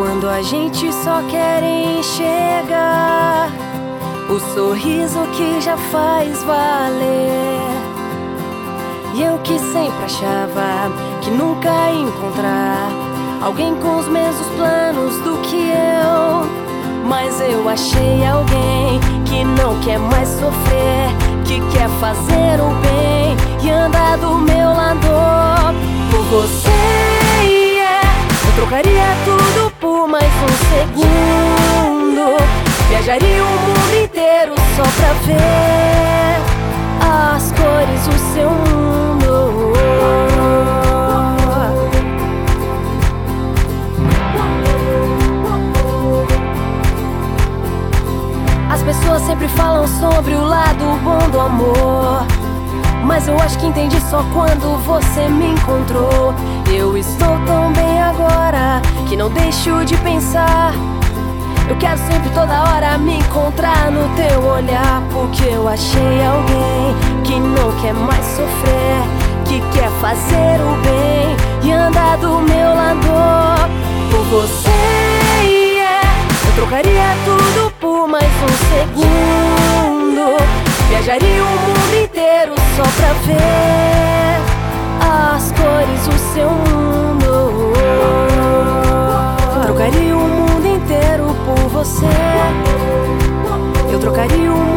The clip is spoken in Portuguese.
Quando a gente só quer enxergar o sorriso que já faz valer. E eu que sempre achava que nunca ia encontrar alguém com os mesmos planos do que eu. Mas eu achei alguém que não quer mais sofrer, que quer fazer o bem e andar do meu lado. Por você, eu trocaria tudo por mais um segundo. Viajaria o mundo inteiro só pra ver as cores do seu mundo. As pessoas sempre falam sobre o lado bom do amor, mas eu acho que entendi só quando você me encontrou. Eu estou tão bem agora que não deixo de pensar. Eu quero sempre toda hora me encontrar no teu olhar, porque eu achei alguém que não quer mais sofrer, que quer fazer o bem e andar do meu lado. Por você, eu trocaria tudo por mais um segundo. Viajaria o mundo inteiro só pra ver as cores do seu mundo. Trocaria o mundo inteiro por você. Eu trocaria o mundo